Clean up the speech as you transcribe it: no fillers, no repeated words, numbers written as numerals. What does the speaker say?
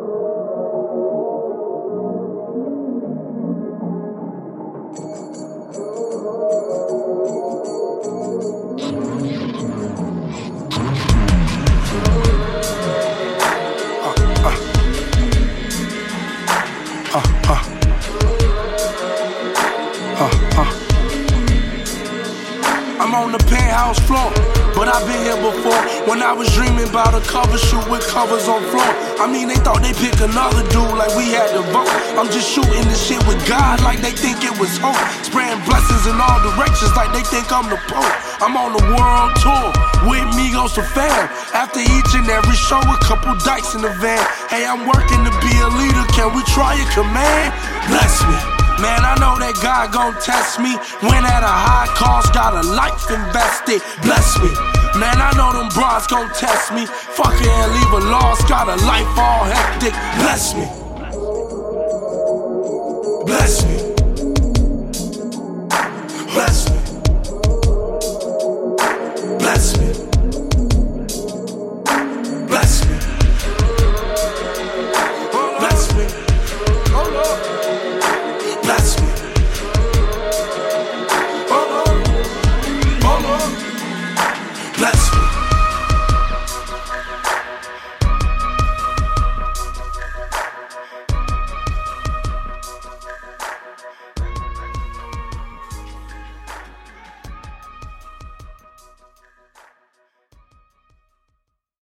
I'm on the penthouse floor, but I've been here before. When I was dreaming about a cover shoot with covers on floor. I mean, they thought they pick another dude like we had to vote. I'm just shooting this shit with God like they think it was hope. Spraying blessings in all directions like they think I'm the Pope. I'm on the world tour with Migos the fam. After each and every show, a couple dikes in the van. Hey, I'm working to be a leader, can we try a command? Bless me. Man, I know that God gon' test me. When at a high cost, got a life invested. Bless me. Man, I know them bras gon' test me. Fuck it and leave a loss, got a life all hectic. Bless me. Bless me.